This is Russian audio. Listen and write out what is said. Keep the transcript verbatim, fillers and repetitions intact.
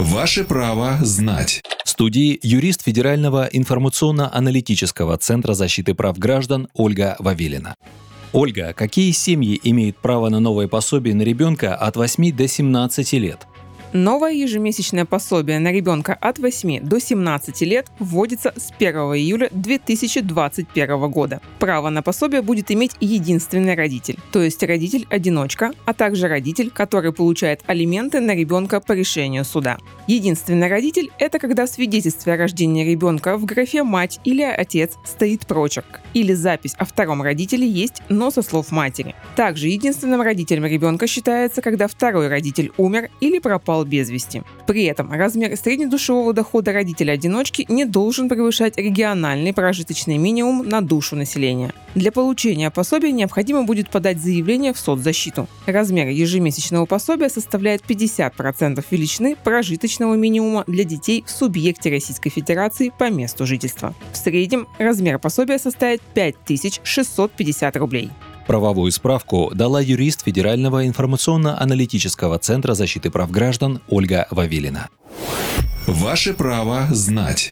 Ваше право знать. В студии юрист Федерального информационно-аналитического центра защиты прав граждан Ольга Вавилина. Ольга, какие семьи имеют право на новое пособие на ребенка от восьми до семнадцати лет? Новое ежемесячное пособие на ребенка от восьми до семнадцати лет вводится с первого июля две тысячи двадцать первого года. Право на пособие будет иметь единственный родитель, то есть родитель-одиночка, а также родитель, который получает алименты на ребенка по решению суда. Единственный родитель – это когда в свидетельстве о рождении ребенка в графе «мать» или «отец» стоит прочерк, или запись о втором родителе есть, но со слов матери. Также единственным родителем ребенка считается, когда второй родитель умер или пропал без вести. При этом размер среднедушевого дохода родителя-одиночки не должен превышать региональный прожиточный минимум на душу населения. Для получения пособия необходимо будет подать заявление в соцзащиту. Размер ежемесячного пособия составляет пятьдесят процентов величины прожиточного минимума для детей в субъекте Российской Федерации по месту жительства. В среднем размер пособия составит пять тысяч шестьсот пятьдесят рублей. Правовую справку дала юрист Федерального информационно-аналитического центра защиты прав граждан Ольга Вавилина. Ваше право знать.